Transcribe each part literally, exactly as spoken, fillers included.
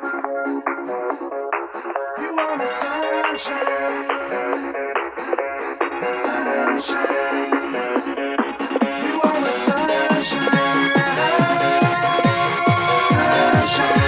You are my sunshine, sunshine. You are my sunshine, sunshine.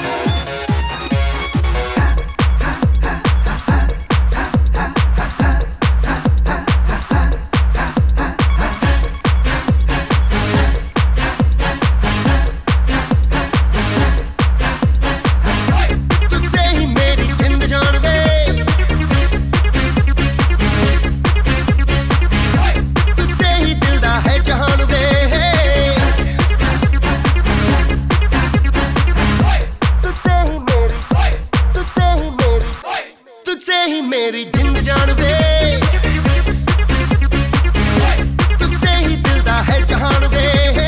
मेरी जिंद जान वे, तुझसे ही दिल दा है जहान वे,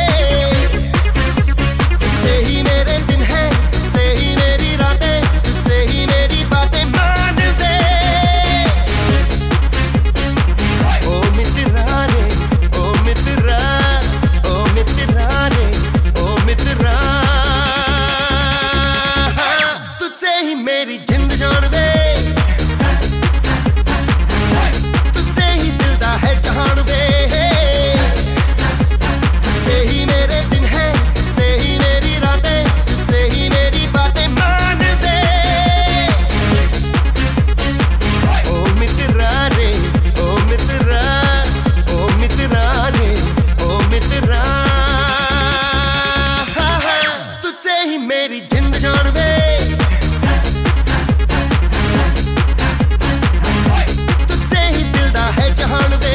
तुझसे ही मेरे दिन हैं, तुझसे ही मेरी रातें, तुझसे ही मेरी बातें मान दे। ओ मित्रा रे, ओ मित्रा, ओ मित्रा रे, ओ मित्रा, तुझसे ही मेरी जिंद जान वे, मेरी जिंद जान वे, तुझसे ही दिल दा है जहान वे।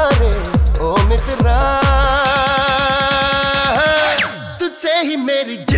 तुझसे ही मेरी